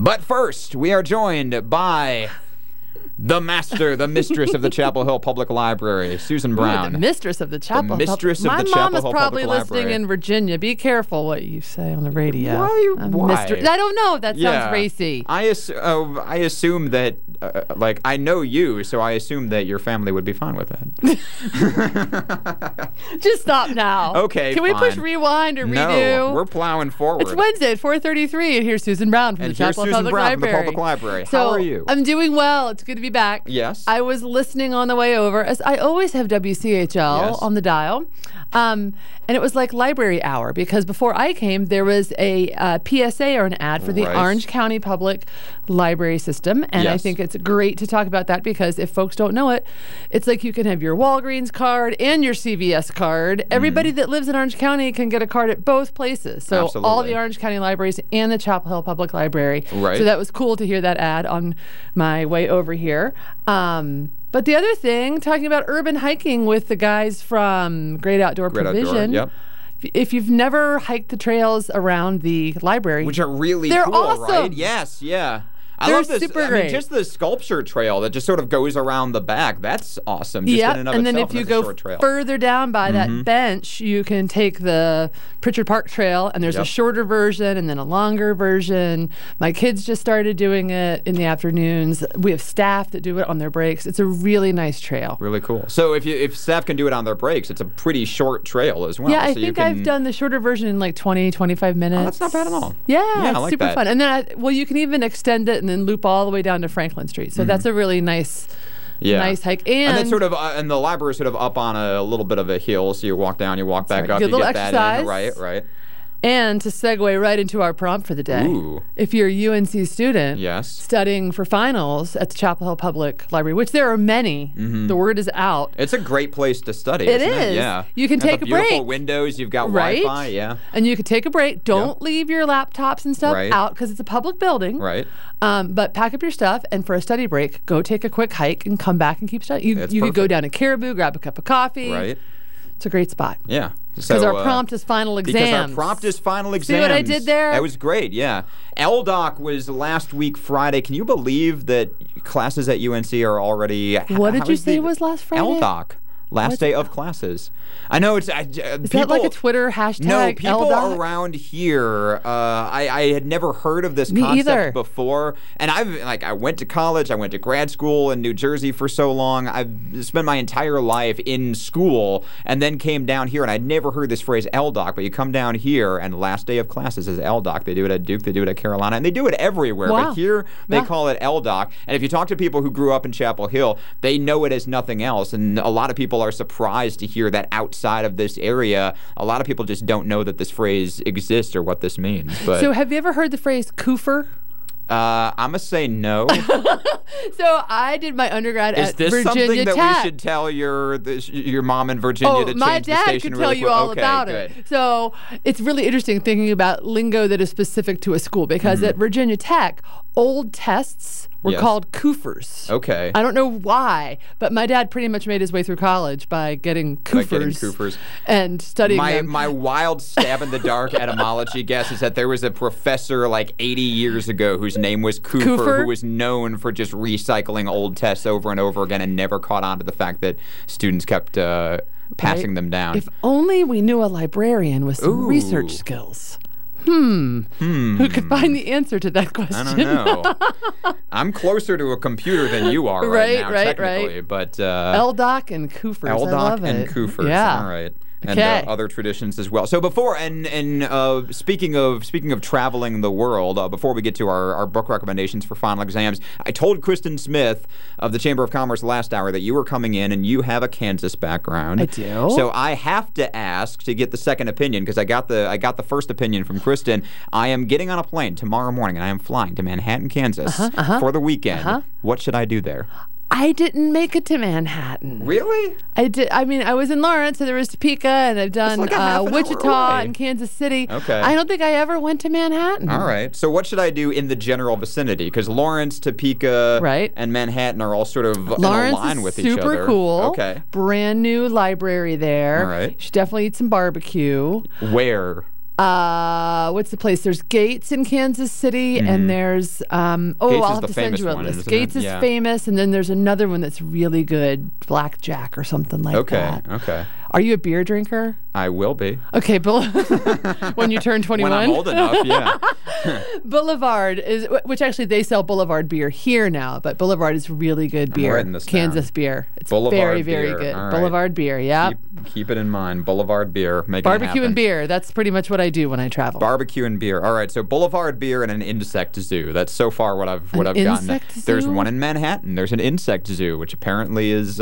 But first, we are joined by the master, the mistress of the Chapel Hill Public Library, Susan Brown. Ooh, the mistress of the Chapel Hill. The mistress of the Chapel Hill My mom is Public probably listening Library. in Virginia. Be careful what you say on the radio. Why? I don't know. That sounds racy. I assume that, I know you, so I assume that your family would be fine with that. Just stop now. Okay, Can we push fine. rewind or redo? No, we're plowing forward. It's Wednesday at 4:33, and here's Susan Brown from the Chapel Hill Public Library. From the Public Library. So, how are you? I'm doing well. It's good to be back. Yes. I was listening on the way over, as I always have WCHL Yes. on the dial. And it was like library hour, because before I came, there was a PSA or an ad for the Right. Orange County Public Library System. And I Yes. think it's great to talk about that, because if folks don't know it, it's like you can have your Walgreens card and your CVS card. Everybody that lives in Orange County can get a card at both places. So all Absolutely. the Orange County libraries and the Chapel Hill Public Library. Right. So that was cool to hear that ad on my way over here. But the other thing, talking about urban hiking with the guys from Great Outdoor Provision. Yep. If you've never hiked the trails around the library, Which are really they're cool, awesome. right? Yes, yeah. I They're love this. super I mean, great. just the sculpture trail that just sort of goes around the back. That's awesome. Just Yep. in and of And then itself, if you and it's a go short trail. further down by that bench, you can take the Pritchard Park Trail, and there's a Yep. shorter version and then a longer version. My kids just started doing it in the afternoons. We have staff that do it on their breaks. It's a really nice trail. Really cool. So if staff can do it on their breaks, it's a pretty short trail as well. Yeah, I so you think can, I've done the shorter version in like 20, 25 minutes. Oh, that's not bad at all. Yeah, I it's like super that. fun. And then, you can even extend it and then loop all the way down to Franklin Street. So that's a really nice hike. And then sort of, and the library is sort of up on a little bit of a hill, so you walk down, you walk back right. up, Good you little get that in. exercise. Right. And to segue right into our prompt for the day, Ooh. if you're a UNC student Yes. studying for finals at the Chapel Hill Public Library, which there are many, the word is out. It's a great place to study. It isn't is. Yeah. You can Got take the a break. Beautiful windows. You've got Right? Wi-Fi. Yeah. And you can take a break. Don't leave your laptops and stuff Right. out, because it's a public building. Right. But pack up your stuff, and for a study break, go take a quick hike and come back and keep studying. That's You could go perfect. down to Caribou, grab a cup of coffee. Right. It's a great spot. Yeah. Because our prompt is final exams. Because our prompt is final exams. See what I did there? That was great, yeah. LDOC was last week Friday. Can you believe that classes at UNC are already... What did you say was last Friday? LDOC. Last day of classes. I know it's... Is that like a Twitter hashtag? No, people LDOC? around here, I had never heard of this Me concept either. before. And I went to college, I went to grad school in New Jersey for so long. I've spent my entire life in school and then came down here, and I'd never heard this phrase LDOC, but you come down here and last day of classes is LDOC. They do it at Duke, they do it at Carolina, and they do it everywhere. Wow. But here they Yeah. call it LDOC. And if you talk to people who grew up in Chapel Hill, they know it as nothing else. And a lot of people are surprised to hear that outside of this area, a lot of people just don't know that this phrase exists or what this means. But So have you ever heard the phrase CUFR? I'm going to say no. So I did my undergrad Is at this Virginia something that Tech. we should tell your mom in Virginia to my change the dad station could really tell you quick? all Okay, about good. it. So it's really interesting thinking about lingo that is specific to a school, because at Virginia Tech, old tests were Yes. called CUFRs. Okay. I don't know why, but my dad pretty much made his way through college by getting CUFRs, CUFRs. and studying them. My wild stab in the dark etymology guess is that there was a professor like 80 years ago whose name was Cooper, Cooper? who was known for just recycling old tests over and over again and never caught on to the fact that students kept passing Right? them down. If only we knew a librarian with some Ooh. research skills. Who could find the answer to that question? I don't know. I'm closer to a computer than you are right now, Right, technically. right. But LDOC and CUFRs. I love LDOC and it. Coofers. Yeah. All right. And Okay. other traditions as well. So before speaking of traveling the world, before we get to our book recommendations for final exams, I told Kristen Smith of the Chamber of Commerce last hour that you were coming in and you have a Kansas background. I do. So I have to ask to get the second opinion, because I got the first opinion from Kristen. I am getting on a plane tomorrow morning and I am flying to Manhattan, Kansas for the weekend. What should I do there? I didn't make it to Manhattan. Really? I did. I mean, I was in Lawrence, so there was Topeka, and I've done like a half an hour Wichita away. and Kansas City. Okay. I don't think I ever went to Manhattan. All right. So what should I do in the general vicinity? Because Lawrence, Topeka, Right. and Manhattan are all sort of in a Lawrence line is with each other. super cool. Okay. Brand new library there. All right. You should definitely eat some barbecue. Where? What's the place? There's Gates in Kansas City, and there's Gates I'll is have the to send famous you a one, list. isn't Gates it? is Yeah. famous, and then there's another one that's really good, Blackjack or something like that. Okay. Are you a beer drinker? I will be. Okay, when you turn 21. When I'm old enough, yeah. Boulevard is, which actually they sell Boulevard beer here now, but Boulevard is really good beer. writing this Kansas down. beer. It's Boulevard very, very beer. good. All right. Boulevard beer, yeah. Keep it in mind. Boulevard beer. Make it Barbecue and happen. beer. That's pretty much what I do when I travel. Barbecue and beer. All right, so Boulevard beer and an insect zoo. That's so far what I've gotten. insect There's zoo? one in Manhattan. There's an insect zoo, which apparently is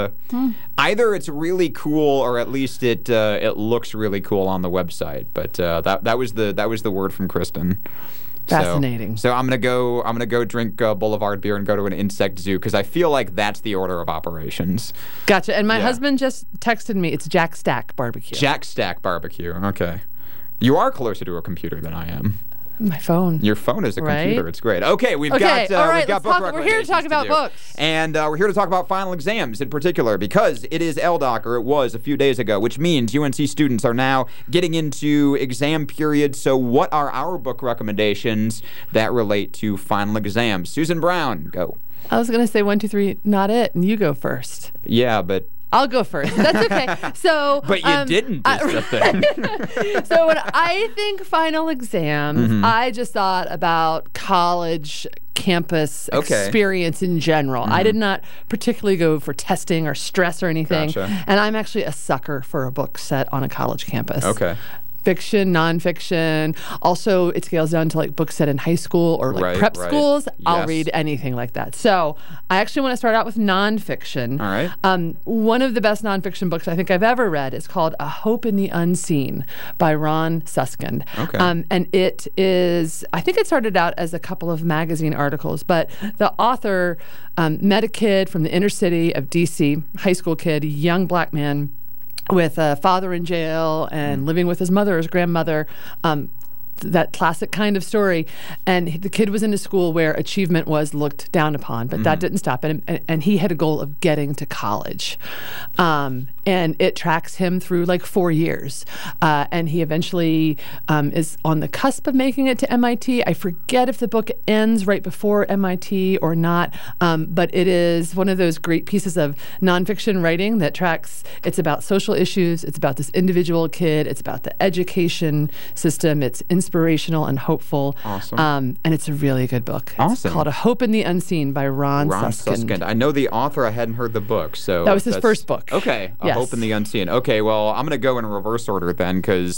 either it's really cool or at least it looks really cool on the website. But that was the word from Kristen. Fascinating. So I'm gonna go drink Boulevard beer and go to an insect zoo because I feel like that's the order of operations. Gotcha. And my Yeah. husband just texted me. It's Jack Stack Barbecue. Jack Stack Barbecue. Okay. You are closer to a computer than I am. My phone. Your phone is a Right? computer. It's great. Okay, we've Okay, got all right, we've got let's book talk- we're here to talk recommendations about do. books. And we're here to talk about final exams in particular because it is LDOC, or it was a few days ago, which means UNC students are now getting into exam period. So what are our book recommendations that relate to final exams? Susan Brown, go. I was going to say 1, 2, 3, not it, and you go first. Yeah, but I'll go first. That's okay. So, but you didn't. Is the thing. So when I think final exams, Mm-hmm. I just thought about college campus Okay. experience in general. I did not particularly go for testing or stress or anything. Gotcha. And I'm actually a sucker for a book set on a college campus. Okay. Fiction, nonfiction. Also, it scales down to like books set in high school or like Right, prep right. schools. I'll Yes. read anything like that. So I actually want to start out with nonfiction. All right. One of the best nonfiction books I think I've ever read is called A Hope in the Unseen by Ron Suskind. Okay. And it is, I think it started out as a couple of magazine articles, but the author met a kid from the inner city of D.C., high school kid, young black man, with a father in jail and living with his mother, his grandmother. That classic kind of story. And the kid was in a school where achievement was looked down upon, but that didn't stop him. And he had a goal of getting to college. And it tracks him through like 4 years. And he eventually is on the cusp of making it to MIT. I forget if the book ends right before MIT or not, but it is one of those great pieces of nonfiction writing that tracks. It's about social issues. It's about this individual kid. It's about the education system. It's inspirational and hopeful. Awesome. And it's a really good book. Awesome. It's called A Hope in the Unseen by Ron Ron Suskind. Suskind. I know the author. I hadn't heard the book, so That was his that's- first book. Okay, A Yes. Hope in the Unseen. Okay, well, I'm going to go in reverse order then, because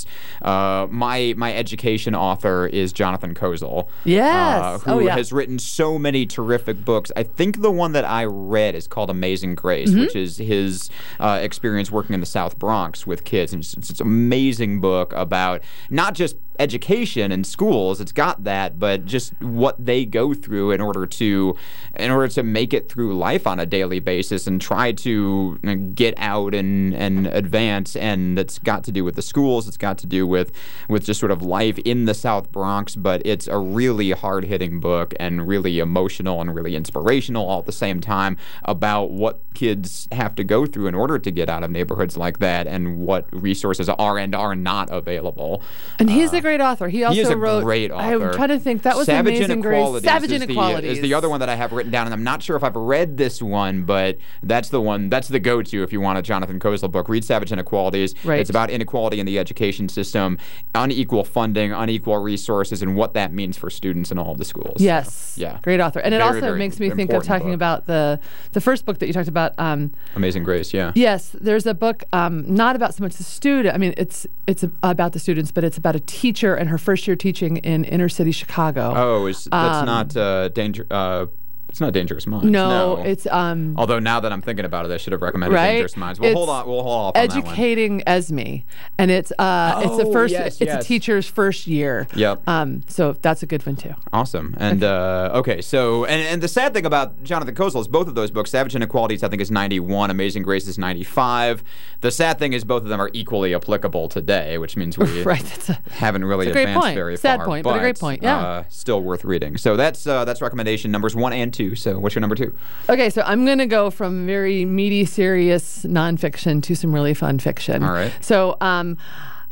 my education author is Jonathan Kozol. Yes. Who Oh, yeah. has written so many terrific books. I think the one that I read is called Amazing Grace, Mm-hmm. which is his experience working in the South Bronx with kids. And it's an amazing book about not just education and schools, it's got that, but just what they go through in order to make it through life on a daily basis and try to get out and advance. And that's got to do with the schools, it's got to do with just sort of life in the South Bronx. But it's a really hard-hitting book and really emotional and really inspirational all at the same time about what kids have to go through in order to get out of neighborhoods like that and what resources are and are not available. And he's a great author. He also He is a wrote. great author. I'm trying to think. That was Savage Amazing Grace. Inequalities Savage is Inequalities is the other one that I have written down, and I'm not sure if I've read this one, but that's the one. That's the go-to if you want a Jonathan Kozol book. Read Savage Inequalities. Right. It's about inequality in the education system, unequal funding, unequal resources, and what that means for students in all of the schools. Yes. So, yeah. Great author. And it Very, also very makes me think of important talking book. about the first book that you talked about. Amazing Grace. Yeah. Yes, there's a book not about so much the student. I mean, it's about the students, but it's about a teacher and her first year teaching in inner city Chicago. Oh, that's not danger. It's not Dangerous Minds. No, it's Although now that I'm thinking about it, I should have recommended right? Dangerous Minds. We'll It's hold on. We'll hold off on that one. Educating Esme, and it's the first. yes, it's yes. a teacher's first year. Yep. So that's a good one too. Awesome. And okay, so and the sad thing about Jonathan Kozol is both of those books, Savage Inequalities, I think is 91, Amazing Grace is 95. The sad thing is both of them are equally applicable today, which means we Right. That's a haven't really It's a great advanced point. very Sad far. point, but a great point, yeah. Still worth reading. So that's recommendation numbers 1 and 2. So what's your number 2? Okay, so I'm going to go from very meaty, serious nonfiction to some really fun fiction. All right. So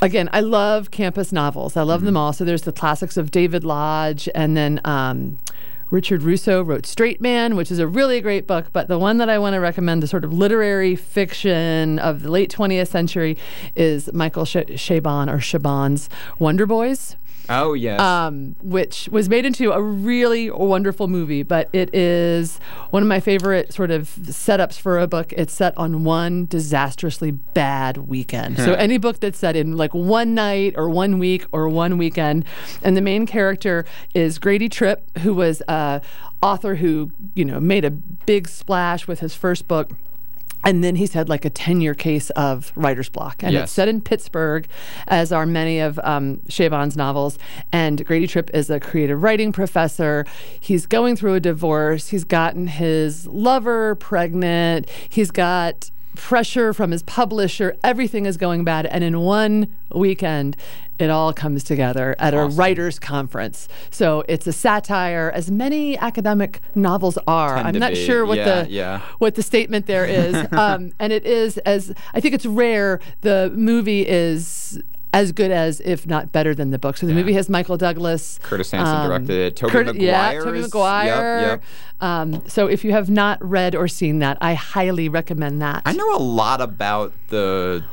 Again, I love campus novels. I love them all. So there's the classics of David Lodge, and then Richard Russo wrote Straight Man, which is a really great book. But the one that I want to recommend, the sort of literary fiction of the late 20th century, is Michael Chabon's Wonder Boys. Oh, yes. Which was made into a really wonderful movie, but it is one of my favorite sort of setups for a book. It's set on one disastrously bad weekend. So any book that's set in like one night or 1 week or one weekend, and the main character is Grady Tripp, who was an author who, made a big splash with his first book. And then he's had like a 10-year case of writer's block. And it's set in Pittsburgh, as are many of Chabon's novels. And Grady Tripp is a creative writing professor. He's going through a divorce. He's gotten his lover pregnant. He's got pressure from his publisher. Everything is going bad. And in one weekend, it all comes together at a writer's conference. So it's a satire, as many academic novels are. I'm not sure what the statement there is. And it is, as I think it's rare, the movie is as good as, if not better than, the book. So the movie has Michael Douglas. Curtis Hanson directed it. Tobey Maguire. Yeah, Tobey Maguire. Yep. So if you have not read or seen that, I highly recommend that. I know a lot about the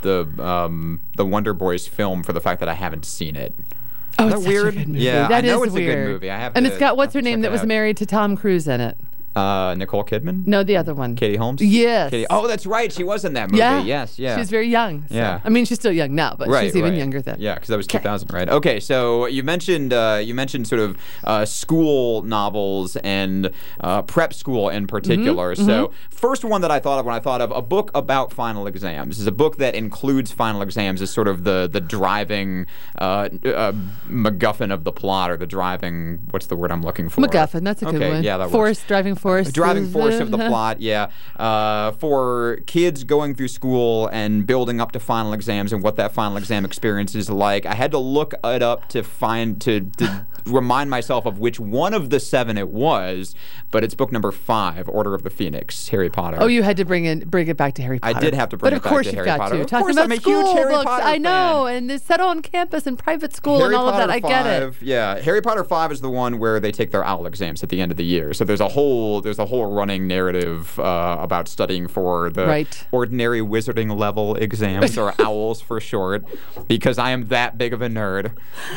Wonder Boys film for the fact that I haven't seen it. Oh, is it's that weird? Such a good movie. Yeah, that I know is it's weird. a good movie. And it's got what's her name that was married to Tom Cruise in it. Nicole Kidman? No, the other one. Katie Holmes? Yes. Oh, that's right. She was in that movie. Yeah. Yes, yeah. She's very young. So. Yeah. I mean, she's still young now, but she's even younger then. Yeah, because that was 2000, right? Okay, so you mentioned sort of school novels and prep school in particular. So first one that I thought of when I thought of a book about final exams is a book that includes final exams as sort of the driving MacGuffin of the plot, or the driving, what's the word I'm looking for? MacGuffin, that's a good one. Yeah, that force, works. driving force. Driving force of the plot, yeah. For kids going through school and building up to final exams and what that final exam experience is like, I had to look it up to remind myself of which one of the 7 it was, but it's book number 5, Order of the Phoenix, Harry Potter. Oh, you had to bring it back to Harry Potter. I did have to bring it back to Harry Potter. But of course you've got to. Talking about I'm a school huge Harry books. Potter I know, fan. and it's set on campus and private school and all of that. I get it. Yeah, Harry Potter 5 is the one where they take their OWL exams at the end of the year. So there's a whole running narrative about studying for the ordinary wizarding level exams, or OWLs for short, because I am that big of a nerd.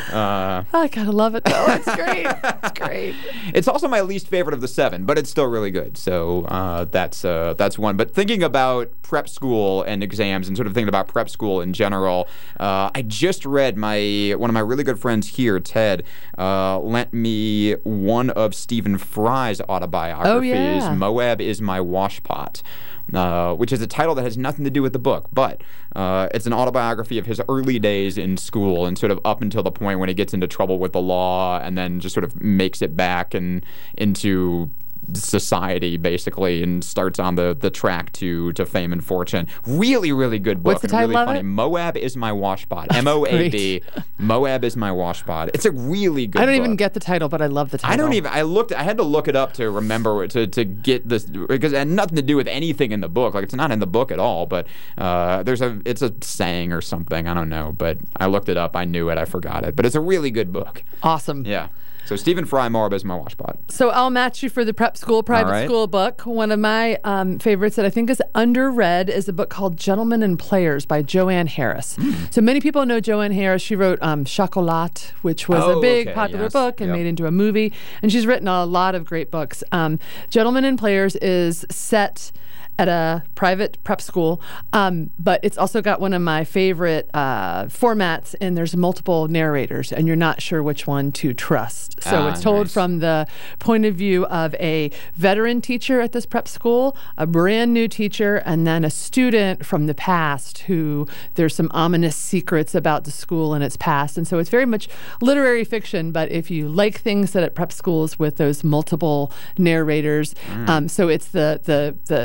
I gotta love it though. It's great. It's great. It's also my least favorite of the 7, but it's still really good. So that's one. But thinking about prep school and exams, and sort of thinking about prep school in general, I just read one of my really good friends here, Ted, lent me one of Stephen Fry's autobiographies. Oh, yeah. Moab is My Washpot. Which is a title that has nothing to do with the book, but it's an autobiography of his early days in school, and sort of up until the point when he gets into trouble with the law, and then just sort of makes it back and into society, basically, and starts on the track to fame and fortune. Really, really good book. What's the title really of funny. it? Moab is My Washpot. Moab. Moab is My Washpot. It's a really good book. I don't even get the title, but I love the title. I had to look it up to remember to get this, because it had nothing to do with anything in the book. Like, it's not in the book at all, but it's a saying or something. I don't know, but I looked it up. I knew it. I forgot it. But it's a really good book. Awesome. Yeah. So Stephen Fry, Moab is My Washpot. So I'll match you for the prep school, private school book. One of my favorites that I think is underread is a book called Gentlemen and Players by Joanne Harris. So many people know Joanne Harris. She wrote Chocolat, which was a big popular book and made into a movie. And she's written a lot of great books. Gentlemen and Players is set at a private prep school, but it's also got one of my favorite formats, and there's multiple narrators, and you're not sure which one to trust. So it's told from the point of view of a veteran teacher at this prep school, a brand new teacher, and then a student from the past who there's some ominous secrets about the school and its past. And so it's very much literary fiction, but if you like things set at prep schools with those multiple narrators, so it's the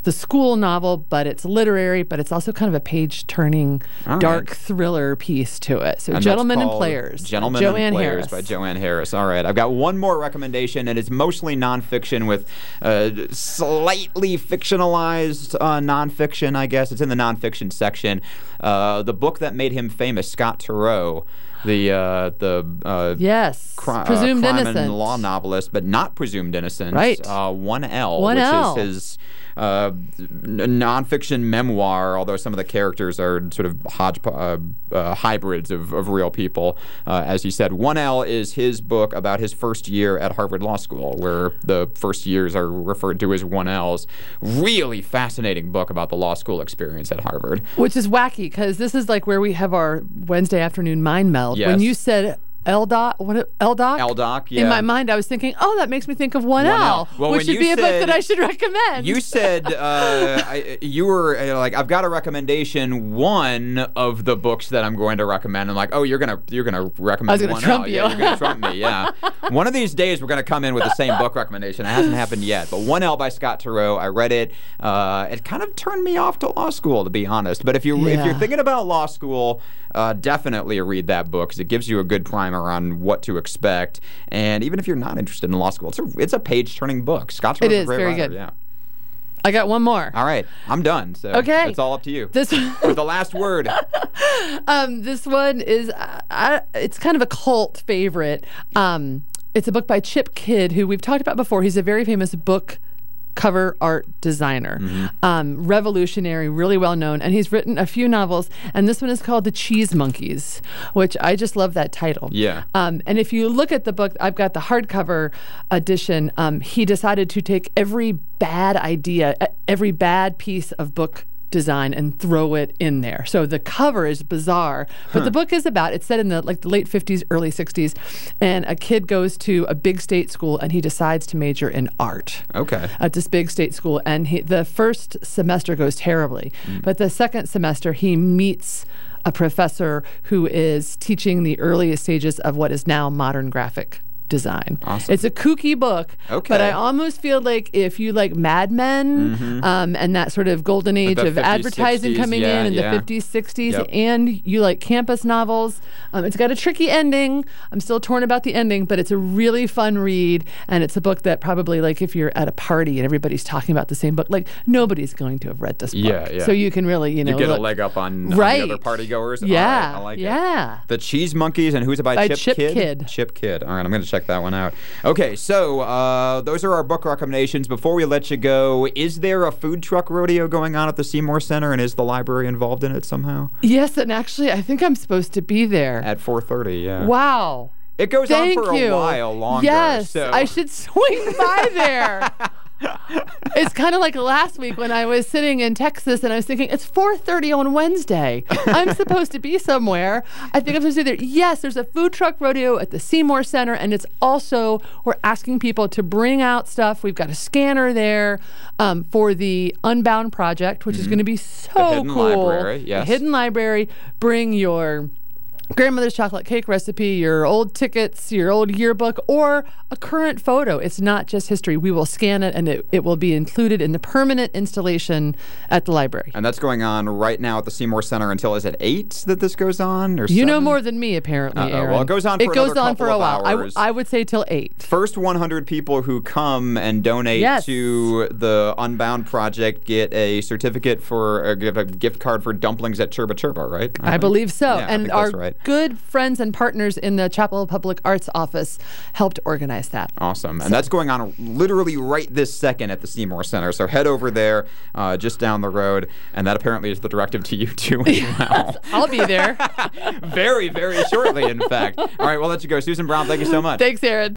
the school novel, but it's literary, but it's also kind of a page-turning, dark thriller piece to it. So Gentlemen and Players. Gentlemen and Players by Joanne Harris. All right. I've got one more recommendation, and it's mostly nonfiction with slightly fictionalized nonfiction, I guess. It's in the nonfiction section. The book that made him famous, Scott Turow. Yes, presumed crime innocent and law novelist, but not presumed innocent. Right. 1L, 1L. which is his nonfiction memoir, although some of the characters are sort of hybrids of real people. As you said, 1L is his book about his first year at Harvard Law School, where the first years are referred to as 1Ls. Really fascinating book about the law school experience at Harvard. Which is wacky, because this is like where we have our Wednesday afternoon mind meld. Yes. When you said LDoc? LDoc, yeah. In my mind, I was thinking, oh, that makes me think of 1L, well, which should be a book that I should recommend. You said you were like, I've got a recommendation. One of the books that I'm going to recommend. I'm like, oh, you're gonna recommend. I was gonna 1L. trump you. Yeah, you're gonna trump me. Yeah. One of these days, we're gonna come in with the same book recommendation. It hasn't happened yet, but 1L by Scott Turow. I read it. It kind of turned me off to law school, to be honest. But if you're thinking about law school, definitely read that book, because it gives you a good primer on what to expect. And even if you're not interested in law school, it's a page-turning book. Scott Turow's a great very writer. good. Yeah. I got one more. All right, I'm done. So okay, it's all up to you. This with the last word. This one is it's kind of a cult favorite. It's a book by Chip Kidd, who we've talked about before. He's a very famous book cover art designer, revolutionary, really well known, and he's written a few novels, and this one is called The Cheese Monkeys, which I just love that title. Yeah. And if you look at the book, I've got the hardcover edition. He decided to take every bad idea, every bad piece of book design, and throw it in there. So the cover is bizarre, but the book is it's set in the late 50s, early 60s, and a kid goes to a big state school and he decides to major in art. Okay. At this big state school, and the first semester goes terribly, but the second semester he meets a professor who is teaching the earliest stages of what is now modern graphic design. Awesome. It's a kooky book, but I almost feel like if you like Mad Men and that sort of golden age of 50s, advertising 60s, coming in the 50s, 60s, and you like campus novels, it's got a tricky ending. I'm still torn about the ending, but it's a really fun read, and it's a book that probably, like, if you're at a party and everybody's talking about the same book, like, nobody's going to have read this book. Yeah. So you can really, you get a leg up on the other party goers. Yeah. All right, I like it. The Cheese Monkeys, and who's it by? Chip Kidd. Chip Kidd. All right, I'm going to check that one out. Okay, so those are our book recommendations. Before we let you go, is there a food truck rodeo going on at the Seymour Center, and is the library involved in it somehow? Yes, and actually, I think I'm supposed to be there. At 4:30, yeah. Wow. It goes on for a while longer. Yes, so. I should swing by there. It's kind of like last week when I was sitting in Texas and I was thinking, it's 4:30 on Wednesday. I'm supposed to be somewhere. I think I'm supposed to be there. Yes, there's a food truck rodeo at the Seymour Center, and it's also, we're asking people to bring out stuff. We've got a scanner there for the Unbound Project, which is going to be so the hidden cool. Library, yes. The hidden library. Bring your grandmother's chocolate cake recipe, your old tickets, your old yearbook, or a current photo. It's not just history. We will scan it, and it will be included in the permanent installation at the library. And that's going on right now at the Seymour Center until, is it 8 that this goes on? Or you 7? know more than me, apparently, Aaron. Well, it goes on for a while. Hours. I would say till 8. First 100 people who come and donate to the Unbound Project get a certificate for a gift card for dumplings at Churba Churba, right? I believe so. Yeah, and our good friends and partners in the Chapel Public Arts office helped organize that. Awesome. And that's going on literally right this second at the Seymour Center. So head over there just down the road. And that apparently is the directive to you too as well. I'll be there. Very, very shortly, in fact. All right, we'll let you go. Susan Brown, thank you so much. Thanks, Aaron.